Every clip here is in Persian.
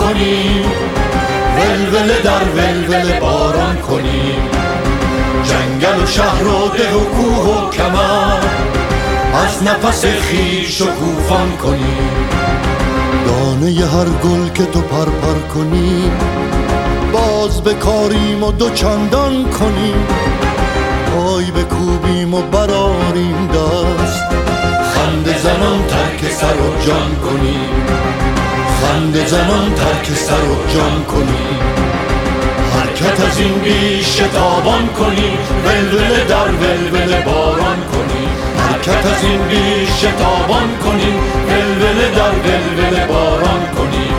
کنیم، ولوله در ولوله باران کنیم. جنگل و شهر و ده و کوه و کمر از نفس خویش شکوفان کنیم. دانه ی هر گل که تو پرپر کنی باز بکاریم و دوچندان کنیم. پای بکوبیم و براریم دست، خنده زنان ترک سر و جان کنیم. خنده زنان ترک سر و جان کنیم. حرکت از این بیش شتابان کنیم، ولوله در ولوله باران کنیم. حرکت از این بیش شتابان کنیم، ولوله در ولوله باران کنیم.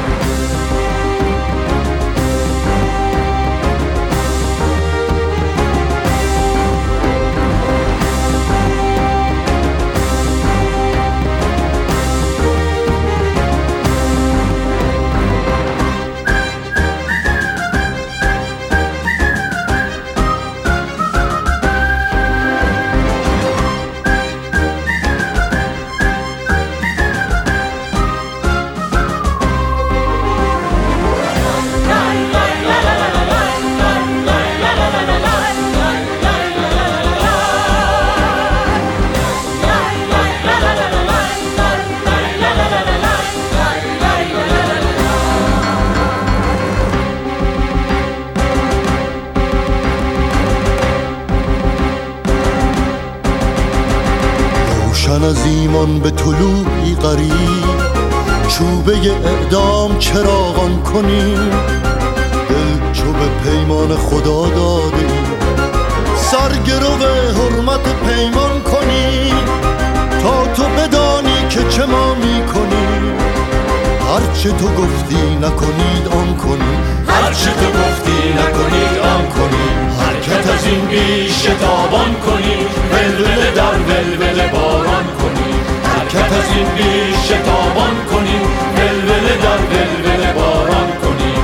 از ایمان به طلوعی قریب چوبه اعدام چراغان کنیم. دل چو به پیمان خدا داده ایم، سرگرو حرمت پیمان کنیم. تا تو بدانی که چه ما می کنیم، هرچه تو گفتی نکنید آن کنیم. هرچه تو گفتی نکنید آن کنیم. حرکت از این بیش شتابان کنیم، ولوله در ولوله باران کنیم. حرکت از این بیش شتابان کنیم، ولوله در ولوله باران کنیم.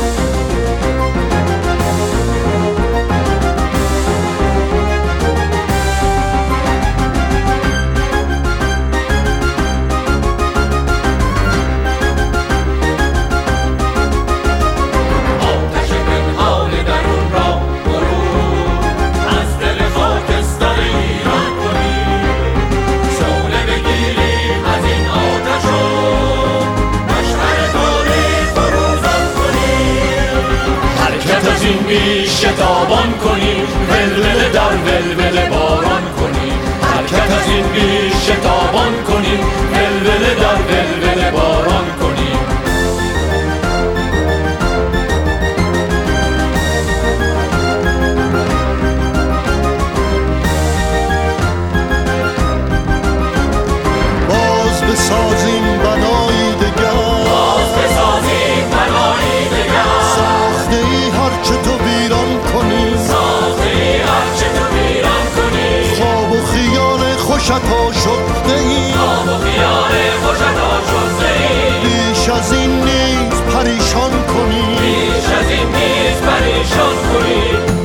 این بیش شتابان کنیم، ولوله در ولوله باران کنیم. حرکت از این بیش شتابان کنیم، ولوله در ولوله باران کنیم. باز بسازیم بنایی دگر، باز بسازیم بنایی دگر. ساخته ای هرچه تو ویران کنی، ساخته ای هرچه تو ویران کنی. خواب و خیال خوشت آشفته ای، خواب و خیال خوشت آشفته ای. بیش از این نیز پریشان کنی، بیش از این نیز پریشان کنی.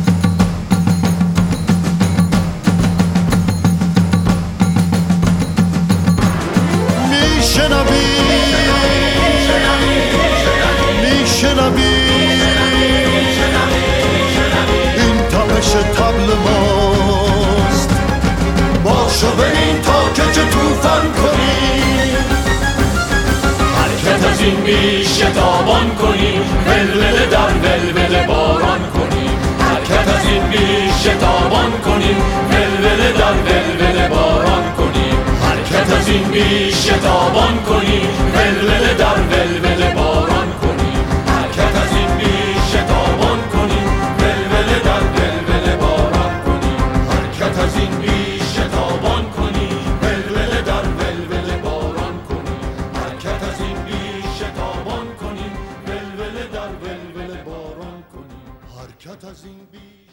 این تمش طبل ماست، باشو ببین تا که چه توفان کنی. حرکت از این بیش شتابان کنی، ولوله در ولوله باران کنی. حرکت از این بیش شتابان کنی، ولوله در ولوله باران کنی. حرکت از این بیش شتابان کنی، ولوله در ولوله باران کنی. حرکت از این بیش شتابان کنی، ولوله در ولوله باران کنی. حرکت از این بیش شتابان کنی، ولوله در ولوله باران کنی. حرکت از این بیش شتابان کنی، ولوله در ولوله باران کنی. حرکت از این بیش